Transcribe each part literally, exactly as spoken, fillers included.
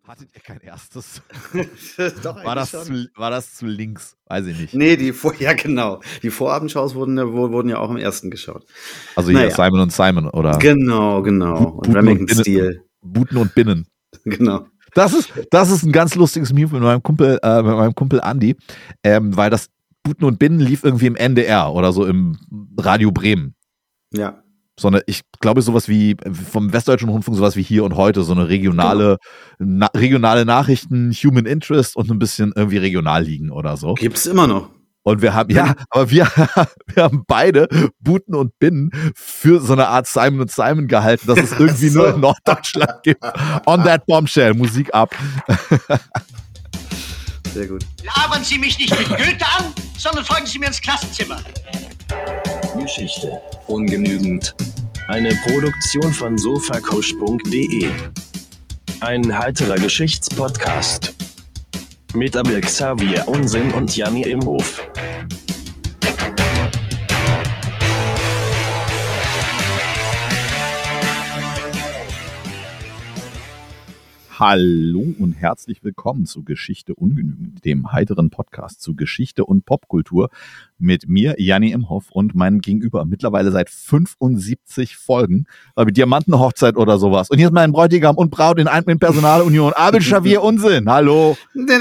Hattet ihr kein erstes? Doch, war, das schon. zu, war das zu links? Weiß ich nicht. Nee, die Vor- ja genau. Die Vorabendshows wurden, wurden ja auch im ersten geschaut. Also hier Naja. Simon und Simon, oder? Genau, genau. Und Buten Remington und Binnen. Steele. Buten und Binnen. Genau. Das ist, das ist ein ganz lustiges Meme mit meinem Kumpel, äh, mit meinem Kumpel Andi, ähm, weil das Buten und Binnen lief irgendwie im N D R oder so im Radio Bremen. Ja. Sondern ich glaube sowas wie vom Westdeutschen Rundfunk, sowas wie Hier und Heute, so eine regionale, genau. na, regionale Nachrichten, Human Interest und ein bisschen irgendwie regional liegen oder so. Gibt's immer noch. Und wir haben, ja, aber wir, wir haben beide Buten und Binnen für so eine Art Simon und Simon gehalten, dass es irgendwie so. nur in Norddeutschland gibt. On that bombshell, Musik ab. Sehr gut. Labern Sie mich nicht mit Goethe an, sondern folgen Sie mir ins Klassenzimmer. Geschichte ungenügend. Eine Produktion von sofakusch punkt de. Ein heiterer Geschichtspodcast. Mit Abel Xavier Unsinn und Janni Imhof. Hallo und herzlich willkommen zu Geschichte ungenügend, dem heiteren Podcast zu Geschichte und Popkultur mit mir, Janni Imhoff, und meinem Gegenüber mittlerweile seit fünfundsiebzig Folgen, äh, Diamantenhochzeit oder sowas. Und hier ist mein Bräutigam und Braut in, in Personalunion, Abel Xavier Unsinn. Hallo.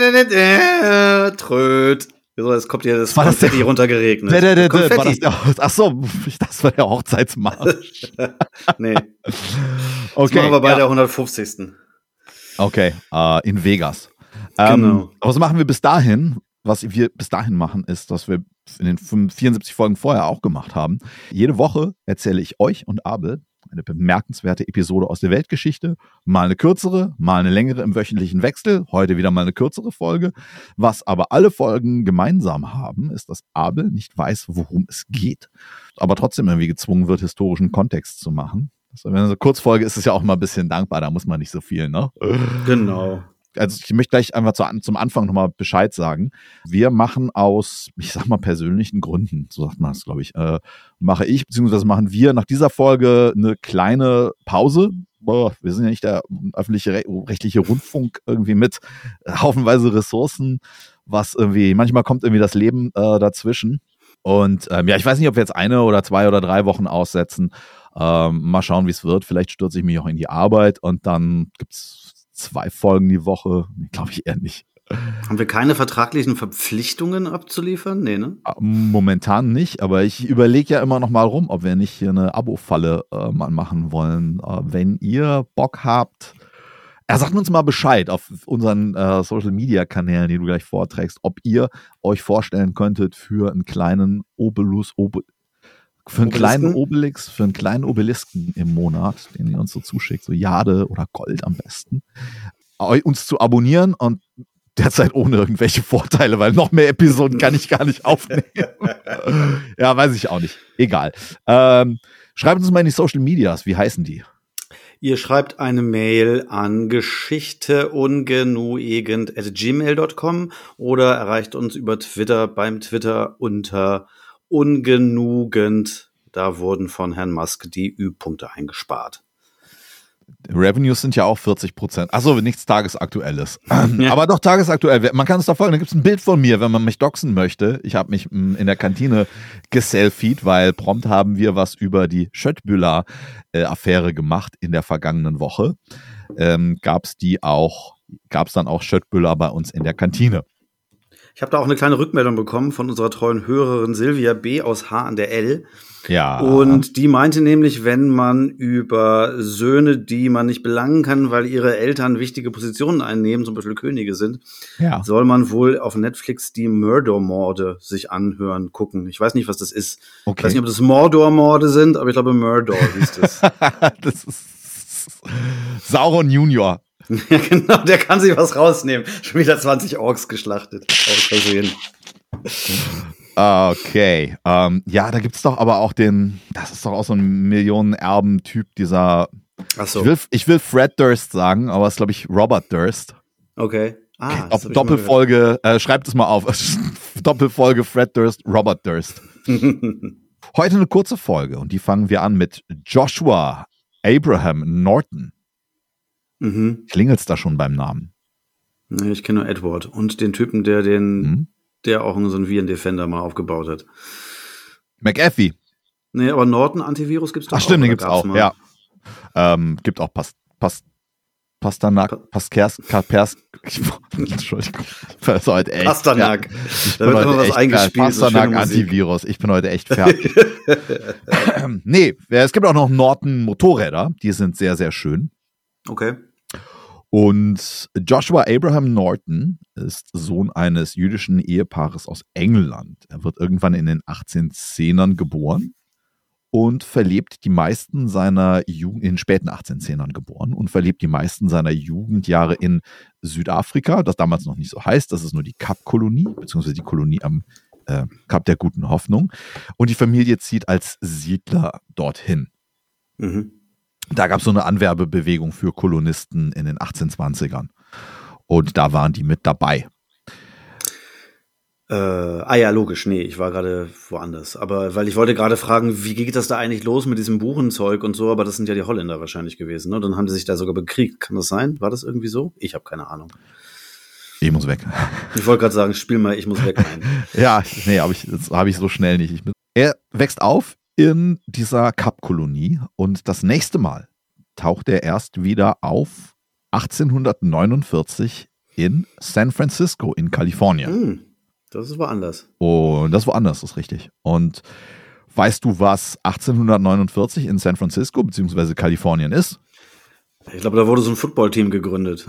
Tröd. So, jetzt kommt hier das war Konfetti das runtergeregnet. Der, der, der, der, war das der, ach so, das war der Hochzeitsmarsch. Nee. Okay. Das machen wir bei ja. der hundertfünfzigsten Okay, äh, in Vegas. Genau. Ähm, was machen wir bis dahin? Was wir bis dahin machen, ist, dass wir in den vierundsiebzig Folgen vorher auch gemacht haben. Jede Woche erzähle ich euch und Abel eine bemerkenswerte Episode aus der Weltgeschichte. Mal eine kürzere, mal eine längere im wöchentlichen Wechsel. Heute wieder mal eine kürzere Folge. Was aber alle Folgen gemeinsam haben, ist, dass Abel nicht weiß, worum es geht, aber trotzdem irgendwie gezwungen wird, historischen Kontext zu machen. Also wenn so eine Kurzfolge ist, ist es ja auch mal ein bisschen dankbar, da muss man nicht so viel, ne? Genau. Also ich möchte gleich einfach zu, zum Anfang nochmal Bescheid sagen. Wir machen aus, ich sag mal, persönlichen Gründen, so sagt man es, glaube ich, äh, mache ich, beziehungsweise machen wir nach dieser Folge eine kleine Pause. Boah, wir sind ja nicht der öffentliche rechtliche Rundfunk irgendwie mit haufenweise Ressourcen, was irgendwie, manchmal kommt irgendwie das Leben äh, dazwischen. Und ähm, ja, ich weiß nicht, ob wir jetzt eine oder zwei oder drei Wochen aussetzen. Ähm, mal schauen, wie es wird. Vielleicht stürze ich mich auch in die Arbeit und dann gibt's zwei Folgen die Woche. Glaube ich eher nicht. Haben wir keine vertraglichen Verpflichtungen abzuliefern? Nee, ne? Momentan nicht, aber ich überlege ja immer noch mal rum, ob wir nicht hier eine Abo-Falle äh, mal machen wollen. Äh, wenn ihr Bock habt, ja, sagt uns mal Bescheid auf unseren äh, Social-Media-Kanälen, die du gleich vorträgst, ob ihr euch vorstellen könntet für einen kleinen Obelus, Obel Für einen Obelisken? kleinen Obelix, für einen kleinen Obelisken im Monat, den ihr uns so zuschickt, so Jade oder Gold am besten, uns zu abonnieren und derzeit ohne irgendwelche Vorteile, weil noch mehr Episoden kann ich gar nicht aufnehmen. Ja, weiß ich auch nicht. Egal. Ähm, schreibt uns mal in die Social Medias. Wie heißen die? Ihr schreibt eine Mail an geschichteungenugend at gmail dot com oder erreicht uns über Twitter beim Twitter unter ungenugend. Da wurden von Herrn Musk die Ü-Punkte eingespart. Revenues sind ja auch vierzig Prozent. Achso, nichts Tagesaktuelles. Ja. Aber doch tagesaktuell. Man kann es doch folgen. Da gibt es ein Bild von mir, wenn man mich doxen möchte. Ich habe mich mh, in der Kantine geselfied, weil prompt haben wir was über die Schöttbühler-Affäre gemacht in der vergangenen Woche. Ähm, gab es die auch, gab es dann auch Schöttbühler bei uns in der Kantine. Ich habe da auch eine kleine Rückmeldung bekommen von unserer treuen Hörerin Silvia B. aus H an der L. Ja. Und die meinte nämlich, wenn man über Söhne, die man nicht belangen kann, weil ihre Eltern wichtige Positionen einnehmen, zum Beispiel Könige sind, ja. soll man wohl auf Netflix die Mordor-Morde sich anhören, gucken. Ich weiß nicht, was das ist. Okay. Ich weiß nicht, ob das Mordor-Morde sind, aber ich glaube Mordor hieß das. Das ist Sauron Junior. Ja, genau, der kann sich was rausnehmen. Schon wieder zwanzig Orks geschlachtet. Aus Versehen. Okay. Ähm, ja, da gibt's doch aber auch den, das ist doch auch so ein Millionenerben-Typ, dieser, Ach so. ich will, ich will Fred Durst sagen, aber es ist, glaube ich, Robert Durst. Okay. Ah, Dopp- Doppelfolge, äh, schreibt es mal auf. Doppelfolge Fred Durst, Robert Durst. Heute eine kurze Folge und die fangen wir an mit Joshua Abraham Norton. Mhm. Klingelt's da schon beim Namen? Nee, ich kenne nur Edward und den Typen, der den, Hm? der auch so einen Viren-Defender mal aufgebaut hat. McAfee. Nee, aber Norton Antivirus gibt's doch Ach stimmt, auch. den oder gibt's gab's auch, mal? ja. Ähm, gibt auch Pas, Pas, Pasternak, Paskers, Kapers, Entschuldigung, ich bin heute echt, Pasternak. Ja, ich Da bin wird immer heute was echt eingespielt, so Pasternak schöne Musik. Antivirus, ich bin heute echt fertig. Nee, es gibt auch noch Norton Motorräder, die sind sehr, sehr schön. Okay. Und Joshua Abraham Norton ist Sohn eines jüdischen Ehepaares aus England. Er wird irgendwann in den achtzehnhundertzehnern geboren und verlebt die meisten seiner Jugend, in den späten achtzehnhundertzehnern geboren und verlebt die meisten seiner Jugendjahre in Südafrika, das damals noch nicht so heißt, das ist nur die Kapkolonie, beziehungsweise die Kolonie am äh, Kap der Guten Hoffnung. Und die Familie zieht als Siedler dorthin. Mhm. Da gab es so eine Anwerbebewegung für Kolonisten in den achtzehnhundertzwanzigern. Und da waren die mit dabei. Äh, ah ja, logisch, nee, ich war gerade woanders. Aber weil ich wollte gerade fragen, wie geht das da eigentlich los mit diesem Buchenzeug und so, aber das sind ja die Holländer wahrscheinlich gewesen, ne? Dann haben die sich da sogar bekriegt. Kann das sein? War das irgendwie so? Ich habe keine Ahnung. Ich muss weg. Ich wollte gerade sagen, spiel mal, ich muss weg ein. Ja, nee, hab ich, das habe ich so schnell nicht. Ich bin, er wächst auf in dieser Kapkolonie und das nächste Mal taucht er erst wieder auf achtzehnhundertneunundvierzig in San Francisco in Kalifornien. Hm, das ist woanders. Und das woanders, ist richtig. Und weißt du, was achtzehnhundertneunundvierzig in San Francisco bzw. Kalifornien ist? Ich glaube, da wurde so ein Footballteam gegründet.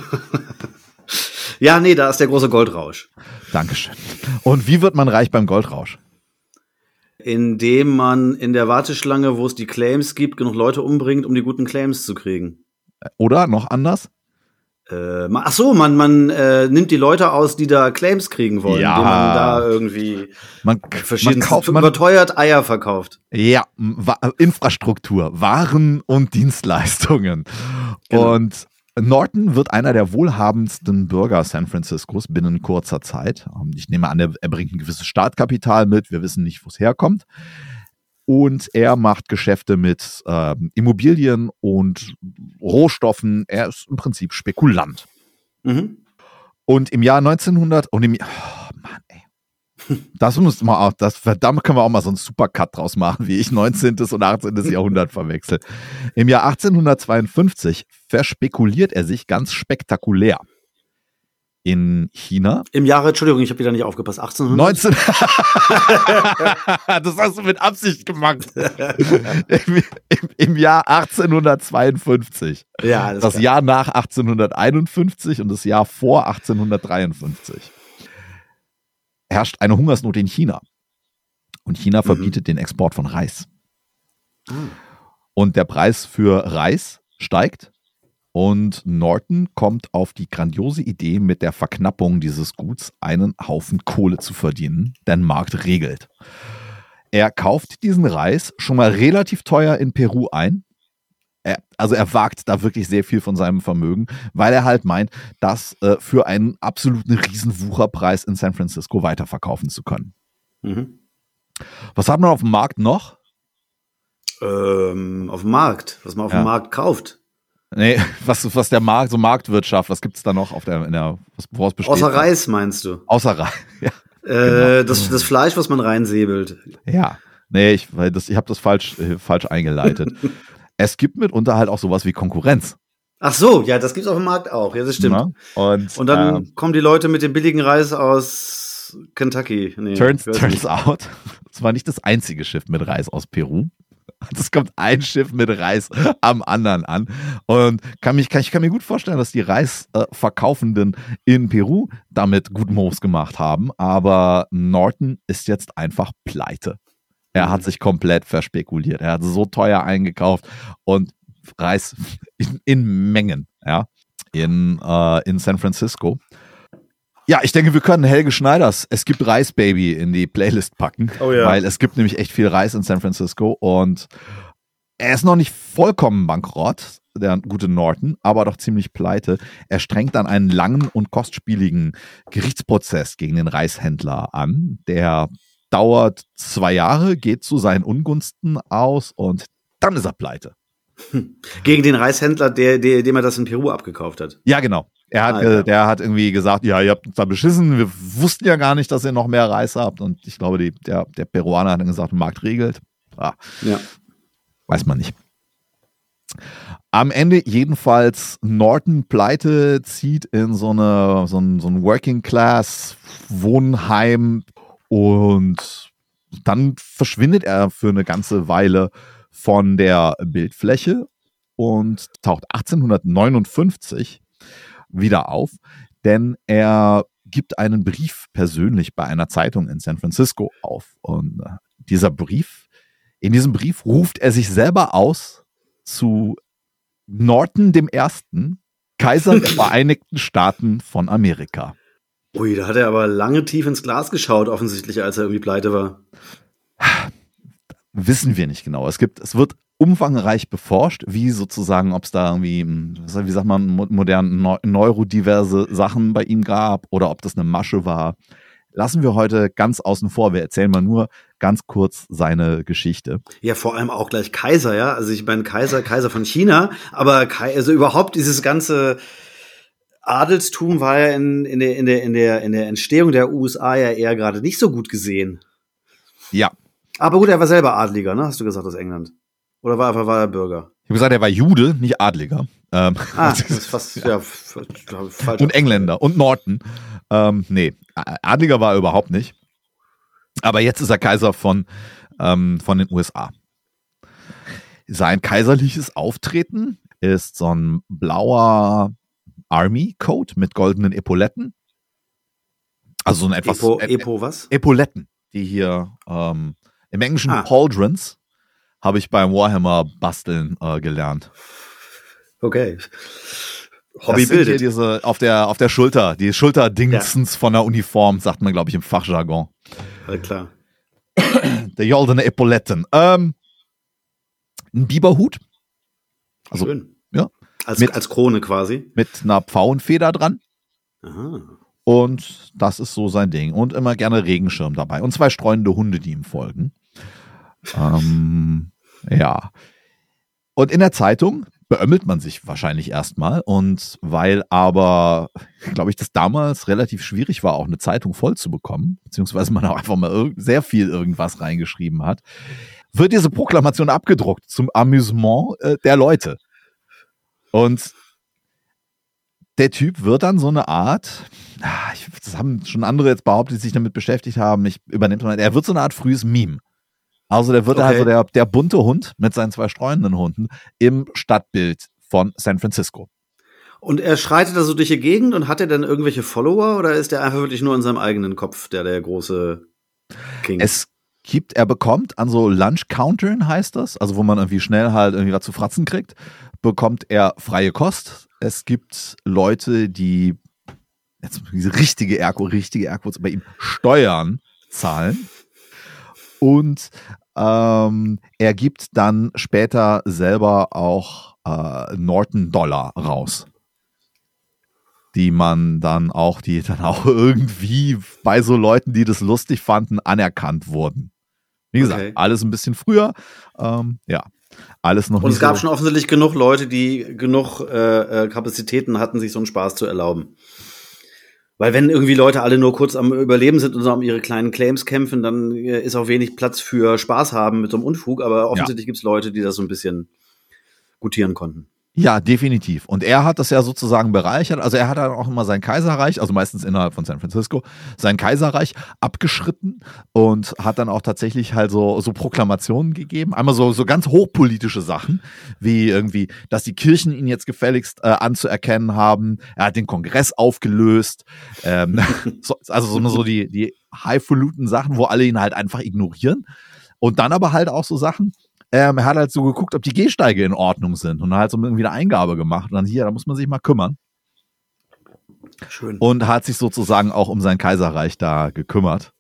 Ja, nee, da ist der große Goldrausch. Dankeschön. Und wie wird man reich beim Goldrausch? Indem man in der Warteschlange, wo es die Claims gibt, genug Leute umbringt, um die guten Claims zu kriegen. Oder noch anders? Äh, ma- ach so, man, man äh, nimmt die Leute aus, die da Claims kriegen wollen, Ja. indem man da irgendwie Man, verschiedene man kauft man, überteuert Eier verkauft. ja, Wa- Infrastruktur, Waren und Dienstleistungen. Genau. Und Norton wird einer der wohlhabendsten Bürger San Franciscos binnen kurzer Zeit. Ich nehme an, er, er bringt ein gewisses Startkapital mit. Wir wissen nicht, wo es herkommt. Und er macht Geschäfte mit ähm, Immobilien und Rohstoffen. Er ist im Prinzip Spekulant. Mhm. Und im Jahr neunzehnhundert und im oh Mann, ey. Das muss mal auch, das verdammt können wir auch mal so einen Supercut draus machen, wie ich neunzehnten und achtzehnten Jahrhundert verwechsel. Im Jahr achtzehnhundertzweiundfünfzig verspekuliert er sich ganz spektakulär in China. Im Jahre, Entschuldigung, ich habe wieder nicht aufgepasst, achtzehnhundert? neunzehn Das hast du mit Absicht gemacht. Im, im, Im Jahr achtzehnhundertzweiundfünfzig. Ja, alles Das klar. Jahr nach achtzehnhunderteinundfünfzig und das Jahr vor achtzehnhundertdreiundfünfzig herrscht eine Hungersnot in China. Und China verbietet den Export von Reis. Ah. Und der Preis für Reis steigt. Und Norton kommt auf die grandiose Idee, mit der Verknappung dieses Guts einen Haufen Kohle zu verdienen. Denn Markt regelt. Er kauft diesen Reis schon mal relativ teuer in Peru ein. Er, also er wagt da wirklich sehr viel von seinem Vermögen, weil er halt meint, das äh, für einen absoluten Riesenwucherpreis in San Francisco weiterverkaufen zu können. Mhm. Was hat man auf dem Markt noch? Ähm, auf dem Markt, was man auf Ja. dem Markt kauft. Nee, was, was der Markt, so Marktwirtschaft, was gibt's da noch auf der, in der, was, woraus besteht? Außer Reis, meinst du? Außer Reis, ja. Äh, das, das Fleisch, was man reinsäbelt. Ja, nee, ich, weil das, ich habe das falsch, äh, falsch eingeleitet. Es gibt mitunter halt auch sowas wie Konkurrenz. Ach so, ja, das gibt's auf dem Markt auch. Ja, das stimmt. Ne? Und, Und dann ähm, kommen die Leute mit dem billigen Reis aus Kentucky. Nee, turns, ich weiß turns nicht. out, es war nicht das einzige Schiff mit Reis aus Peru. Es kommt ein Schiff mit Reis am anderen an. Und kann mich, kann, ich kann mir gut vorstellen, dass die Reisverkaufenden in Peru damit guten Moves gemacht haben. Aber Norton ist jetzt einfach pleite. Er hat sich komplett verspekuliert. Er hat so teuer eingekauft und Reis in, in Mengen, ja, in, äh, in San Francisco. Ja, ich denke, wir können Helge Schneiders Es gibt Reis, Baby in die Playlist packen, Oh ja. weil es gibt nämlich echt viel Reis in San Francisco und er ist noch nicht vollkommen bankrott, der gute Norton, aber doch ziemlich pleite. Er strengt dann einen langen und kostspieligen Gerichtsprozess gegen den Reishändler an, der dauert zwei Jahre, geht zu seinen Ungunsten aus und dann ist er pleite. Gegen den Reishändler, der, der, dem er das in Peru abgekauft hat. Ja, genau. Er hat, Ah, ja. äh, der hat irgendwie gesagt, ja, ihr habt uns da beschissen, wir wussten ja gar nicht, dass ihr noch mehr Reis habt. Und ich glaube, die, der, der Peruaner hat dann gesagt, der Markt regelt. Ah, Ja. weiß man nicht. Am Ende jedenfalls Norton pleite, zieht in so, eine, so ein, so ein Working-Class-Wohnheim und dann verschwindet er für eine ganze Weile von der Bildfläche und taucht achtzehnhundertneunundfünfzig wieder auf, denn er gibt einen Brief persönlich bei einer Zeitung in San Francisco auf. Und äh, dieser Brief, in diesem Brief ruft er sich selber aus zu Norton dem Ersten, Kaiser der Vereinigten Staaten von Amerika. Ui, da hat er aber lange tief ins Glas geschaut, offensichtlich, als er irgendwie pleite war. Wissen wir nicht genau. Es gibt, es wird umfangreich beforscht, wie sozusagen, ob es da irgendwie, wie sagt man, modern neu, neurodiverse Sachen bei ihm gab oder ob das eine Masche war. Lassen wir heute ganz außen vor. Wir erzählen mal nur ganz kurz seine Geschichte. Ja, vor allem auch gleich Kaiser, ja. Also ich meine Kaiser, Kaiser von China, aber Kai, also überhaupt dieses ganze Adelstum war ja in, in, der, in, der, in, der, in der Entstehung der U S A ja eher gerade nicht so gut gesehen. Ja. Aber gut, er war selber Adliger, ne? Hast du gesagt, aus England? Oder war er, war er Bürger? Ich habe gesagt, er war Jude, nicht Adliger. Ähm, Ah, das ist fast, ja, f- glaub, falsch. und Engländer und Norton. Ähm, nee, Adliger war er überhaupt nicht. Aber jetzt ist er Kaiser von, ähm, von den U S A. Sein kaiserliches Auftreten ist so ein blauer Army-Coat mit goldenen Epauletten. Also so ein etwas... Epo, Ä- Epo was? Epauletten, die hier ähm, im Englischen Ah. Pauldrons habe ich beim Warhammer basteln äh, gelernt. Okay. Das Hobby sind hier bildet. diese auf der auf der Schulter, die Schulterdingsens von der Uniform, sagt man, glaube ich, im Fachjargon. Ja, klar. Der goldene Epauletten. Ähm, ein Biberhut. Also Schön. ja. Als, Mit- als Krone quasi. mit einer Pfauenfeder dran. Aha. Und das ist so sein Ding. Und immer gerne Regenschirm dabei. Und zwei streunende Hunde, die ihm folgen. ähm, ja. Und in der Zeitung beömmelt man sich wahrscheinlich erstmal. Und weil aber, glaube ich, das damals relativ schwierig war, auch eine Zeitung voll zu bekommen, beziehungsweise man auch einfach mal irg- sehr viel irgendwas reingeschrieben hat, wird diese Proklamation abgedruckt zum Amüsement äh, der Leute. Und der Typ wird dann so eine Art, ah, ich, das haben schon andere jetzt behauptet, die sich damit beschäftigt haben, ich übernehme mal, er wird so eine Art frühes Meme. Also der wird Okay. halt so der, der bunte Hund mit seinen zwei streunenden Hunden im Stadtbild von San Francisco. Und er schreitet da so durch die Gegend und hat er dann irgendwelche Follower oder ist er einfach wirklich nur in seinem eigenen Kopf, der der große King? Es gibt, er bekommt an so Lunch-Countern, heißt das, also wo man irgendwie schnell halt irgendwie was zu fratzen kriegt, bekommt er freie Kost. Es gibt Leute, die jetzt diese richtige Airco, richtige Airquotes bei ihm Steuern zahlen. Und ähm, er gibt dann später selber auch äh, Norton Dollar raus, die man dann auch, die dann auch irgendwie bei so Leuten, die das lustig fanden, anerkannt wurden. Wie gesagt, Okay. alles ein bisschen früher. Ähm, ja, alles noch Und nicht es gab so. schon offensichtlich genug Leute, die genug äh, äh, Kapazitäten hatten, sich so einen Spaß zu erlauben. Weil wenn irgendwie Leute alle nur kurz am Überleben sind und so um ihre kleinen Claims kämpfen, dann äh, ist auch wenig Platz für Spaß haben mit so einem Unfug. Aber offensichtlich gibt's Leute, die das so ein bisschen gutieren konnten. Ja, definitiv. Und er hat das ja sozusagen bereichert. Also er hat dann auch immer sein Kaiserreich, also meistens innerhalb von San Francisco, sein Kaiserreich abgeschritten und hat dann auch tatsächlich halt so, so Proklamationen gegeben. Einmal so, so ganz hochpolitische Sachen, wie irgendwie, dass die Kirchen ihn jetzt gefälligst äh, anzuerkennen haben. Er hat den Kongress aufgelöst. Ähm, so, also so, so die, die highfalutin Sachen, wo alle ihn halt einfach ignorieren. Und dann aber halt auch so Sachen, Ähm, er hat halt so geguckt, ob die Gehsteige in Ordnung sind und halt so irgendwie eine Eingabe gemacht. Und dann hier, da muss man sich mal kümmern. Schön. Und hat sich sozusagen auch um sein Kaiserreich da gekümmert.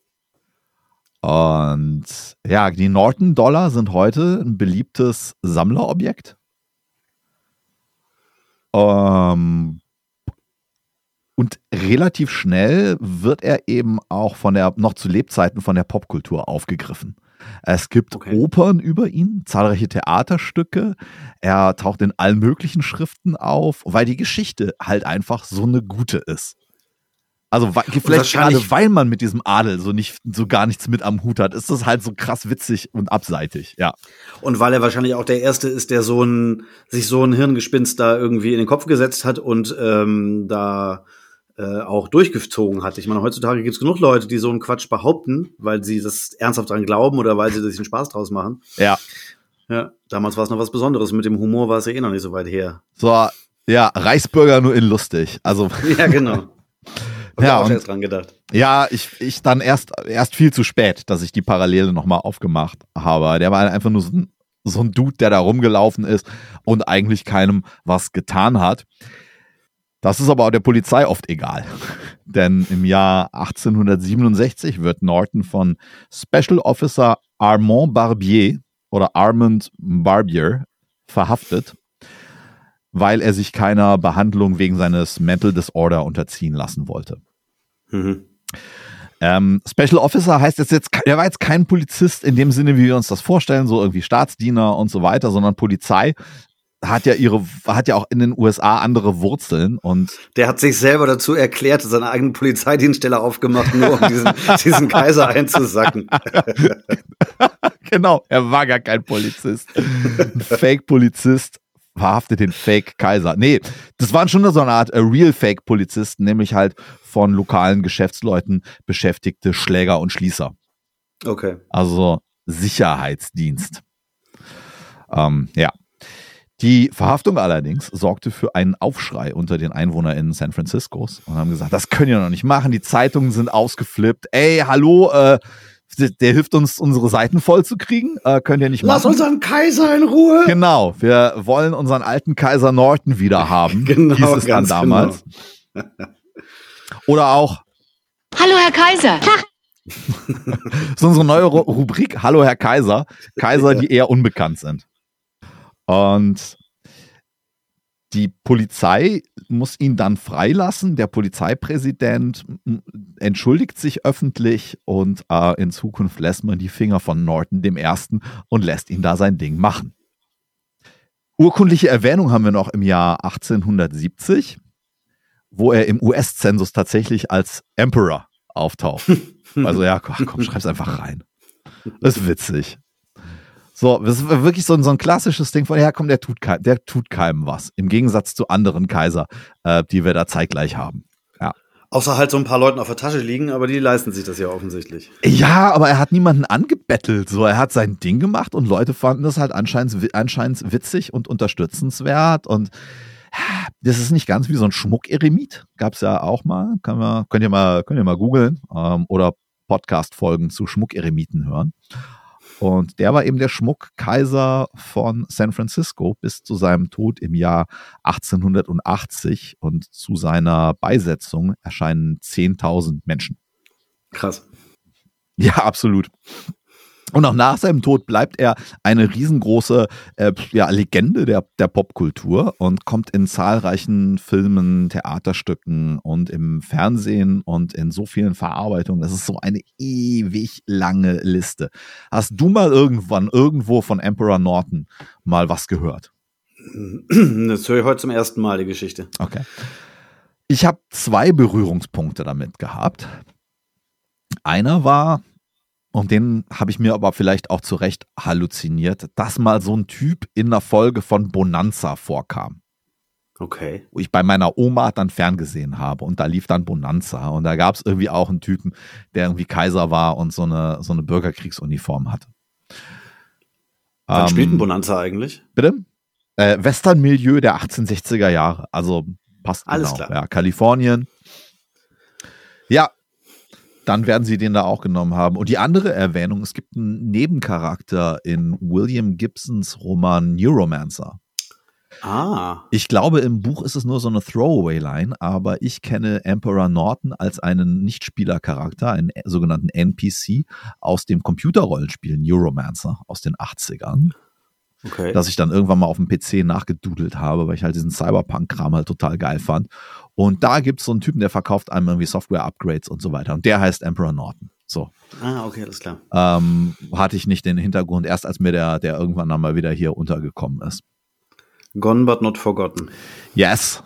Und ja, die Norton Dollar sind heute ein beliebtes Sammlerobjekt. Ähm, und relativ schnell wird er eben auch von der, noch zu Lebzeiten von der Popkultur aufgegriffen. Es gibt okay. Opern über ihn, zahlreiche Theaterstücke. Er taucht in allen möglichen Schriften auf, weil die Geschichte halt einfach so eine gute ist. Also vielleicht gerade, weil man mit diesem Adel so nicht so gar nichts mit am Hut hat, ist das halt so krass witzig und abseitig, ja. Und weil er wahrscheinlich auch der Erste ist, der so ein sich so ein Hirngespinst da irgendwie in den Kopf gesetzt hat und ähm, da äh, auch durchgezogen hat. Ich meine, heutzutage gibt es genug Leute, die so einen Quatsch behaupten, weil sie das ernsthaft dran glauben oder weil sie sich einen Spaß draus machen. Ja. Ja, damals war es noch was Besonderes. Mit dem Humor war es ja eh noch nicht so weit her. So, ja, Reichsbürger nur in lustig. Also ja, genau. Hab ja, auch und, erst dran gedacht. Ja, ich, ich dann erst, erst viel zu spät, dass ich die Parallele nochmal aufgemacht habe. Der war einfach nur so ein, so ein Dude, der da rumgelaufen ist und eigentlich keinem was getan hat. Das ist aber auch der Polizei oft egal. Denn im Jahr achtzehnhundertsiebenundsechzig wird Norton von Special Officer Armand Barbier oder Armand Barbier verhaftet, weil er sich keiner Behandlung wegen seines Mental Disorder unterziehen lassen wollte. Mhm. Ähm, Special Officer heißt jetzt, jetzt, er war jetzt kein Polizist in dem Sinne, wie wir uns das vorstellen, so irgendwie Staatsdiener und so weiter, sondern Polizei hat ja ihre, hat ja auch in den U S A andere Wurzeln und der hat sich selber dazu erklärt, seine eigene Polizeidienststelle aufgemacht, nur um diesen, diesen Kaiser einzusacken. Genau, er war gar kein Polizist. Ein Fake-Polizist verhaftet den Fake-Kaiser. Nee, das waren schon so eine Art äh, Real-Fake-Polizisten, nämlich halt von lokalen Geschäftsleuten beschäftigte Schläger und Schließer. Okay. Also Sicherheitsdienst. Ähm, ja. Die Verhaftung allerdings sorgte für einen Aufschrei unter den EinwohnerInnen San Franciscos und haben gesagt, das können wir noch nicht machen, die Zeitungen sind ausgeflippt. Ey, hallo, äh, der, der hilft uns, unsere Seiten voll zu kriegen, äh, könnt ihr nicht machen. Lass unseren Kaiser in Ruhe. Genau, wir wollen unseren alten Kaiser Norton wieder haben, genau, hieß es dann damals. Genau. Oder auch Hallo, Herr Kaiser. das ist unsere neue Ru- Rubrik, Hallo, Herr Kaiser. Kaiser, die eher unbekannt sind. Und die Polizei muss ihn dann freilassen. Der Polizeipräsident entschuldigt sich öffentlich und äh, in Zukunft lässt man die Finger von Norton dem Ersten und lässt ihn da sein Ding machen. Urkundliche Erwähnung haben wir noch im Jahr achtzehnhundertsiebzig, wo er im U S-Zensus tatsächlich als Emperor auftaucht. Also ja, komm, komm schreib's einfach rein. Das ist witzig. So, das ist wirklich so ein, so ein klassisches Ding von, ja komm, der tut, kein, der tut keinem was. Im Gegensatz zu anderen Kaiser, äh, die wir da zeitgleich haben. Ja. Außer halt so ein paar Leuten auf der Tasche liegen, aber die leisten sich das ja offensichtlich. Ja, aber er hat niemanden angebettelt. So, er hat sein Ding gemacht und Leute fanden das halt anscheinend, anscheinend witzig und unterstützenswert. Und das ist nicht ganz wie so ein Schmuckeremit. Gab es ja auch mal. Kann man, könnt ihr mal, könnt ihr mal googeln ähm, oder Podcast-Folgen zu Schmuckeremiten hören. Und der war eben der Schmuckkaiser von San Francisco bis zu seinem Tod im Jahr achtzehnhundertachtzig. Und zu seiner Beisetzung erscheinen zehntausend Menschen. Krass. Ja, absolut. Und auch nach seinem Tod bleibt er eine riesengroße äh, ja, Legende der, der Popkultur und kommt in zahlreichen Filmen, Theaterstücken und im Fernsehen und in so vielen Verarbeitungen. Das ist so eine ewig lange Liste. Hast du mal irgendwann irgendwo von Emperor Norton mal was gehört? Das höre ich heute zum ersten Mal, die Geschichte. Okay. Ich habe zwei Berührungspunkte damit gehabt. Einer war, und den habe ich mir aber vielleicht auch zu Recht halluziniert, dass mal so ein Typ in einer Folge von Bonanza vorkam. Okay. Wo ich bei meiner Oma dann ferngesehen habe und da lief dann Bonanza und da gab es irgendwie auch einen Typen, der irgendwie Kaiser war und so eine, so eine Bürgerkriegsuniform hatte. Wann ähm, spielt ein Bonanza eigentlich? Bitte? Äh, Western-Milieu der achtzehnhundertsechziger Jahre, also passt Alles genau. klar. Ja, Kalifornien. Ja, dann werden sie den da auch genommen haben. Und die andere Erwähnung, es gibt einen Nebencharakter in William Gibsons Roman Neuromancer. Ah. Ich glaube, im Buch ist es nur so eine Throwaway-Line, aber ich kenne Emperor Norton als einen Nichtspielercharakter, einen sogenannten N P C aus dem Computerrollenspiel Neuromancer aus den achtzigern. Okay. dass ich dann irgendwann mal auf dem P C nachgedudelt habe, weil ich halt diesen Cyberpunk-Kram halt total geil fand. Und da gibt es so einen Typen, der verkauft einem irgendwie Software-Upgrades und so weiter. Und der heißt Emperor Norton. So. Ah, okay, alles klar. Ähm, hatte ich nicht den Hintergrund, erst als mir der, der irgendwann dann mal wieder hier untergekommen ist. Gone but not forgotten. Yes.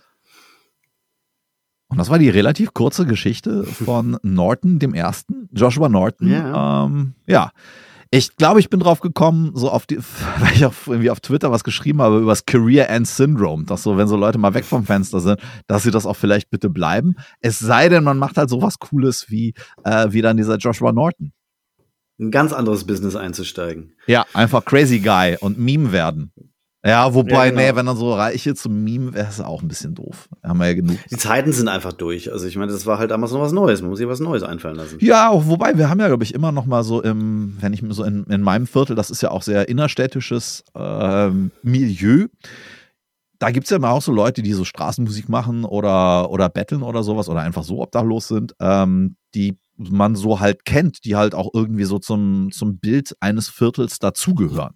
Und das war die relativ kurze Geschichte von Norton, dem Ersten, Joshua Norton. Ja. Ähm, ja. Ich glaube, ich bin drauf gekommen, so auf die, weil ich auch irgendwie auf Twitter was geschrieben habe über das Career End Syndrome, dass so, wenn so Leute mal weg vom Fenster sind, dass sie das auch vielleicht bitte bleiben. Es sei denn, man macht halt sowas Cooles wie, äh, wie dann dieser Joshua Norton. Ein ganz anderes Business einzusteigen. Ja, einfach Crazy Guy und Meme werden. Ja, wobei, Ja, genau. nee, wenn dann so Reiche zum Meme, wäre es auch ein bisschen doof. Haben wir ja genug. Die Zeiten sind einfach durch. Also ich meine, das war halt damals noch was Neues. Man muss sich was Neues einfallen lassen. Ja, auch, wobei, wir haben ja, glaube ich, immer noch mal so im, wenn ich mir so in, in meinem Viertel, das ist ja auch sehr innerstädtisches ähm, Milieu. Da gibt es ja immer auch so Leute, die so Straßenmusik machen oder, oder betteln oder sowas oder einfach so obdachlos sind, ähm, die man so halt kennt, die halt auch irgendwie so zum, zum Bild eines Viertels dazugehören.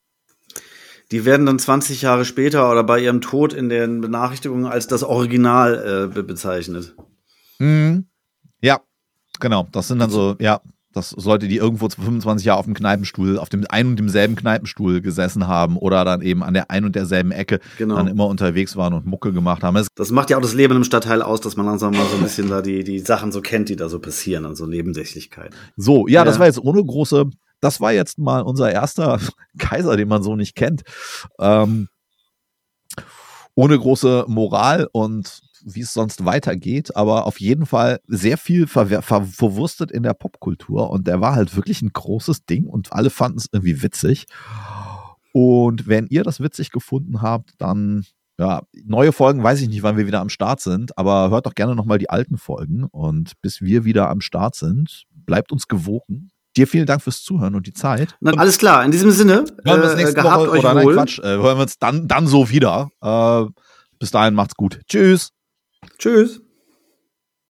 Die werden dann zwanzig Jahre später oder bei ihrem Tod in den Benachrichtigungen als das Original äh, be- bezeichnet. Mhm. Ja, genau. Das sind dann so, ja, das sind Leute, die irgendwo fünfundzwanzig Jahre auf dem Kneipenstuhl, auf dem einen und demselben Kneipenstuhl gesessen haben oder dann eben an der ein und derselben Ecke Genau. dann immer unterwegs waren und Mucke gemacht haben. Es Das macht ja auch das Leben im Stadtteil aus, dass man langsam mal so ein bisschen da die, die Sachen so kennt, die da so passieren, also Nebensächlichkeit. So, ja, Ja. das war jetzt ohne große, das war jetzt mal unser erster Kaiser, den man so nicht kennt. Ähm, ohne große Moral und wie es sonst weitergeht, aber auf jeden Fall sehr viel ver- ver- verwurstet in der Popkultur und der war halt wirklich ein großes Ding und alle fanden es irgendwie witzig. Und wenn ihr das witzig gefunden habt, dann ja, neue Folgen, weiß ich nicht, wann wir wieder am Start sind, aber hört doch gerne nochmal die alten Folgen und bis wir wieder am Start sind, bleibt uns gewogen. Dir vielen Dank fürs Zuhören und die Zeit. Na, alles klar, in diesem Sinne, Hören wir uns äh, nächste gehabt Woche, euch oder nein, wohl. Quatsch, äh, hören wir uns dann, dann so wieder. Äh, bis dahin macht's gut. Tschüss. Tschüss.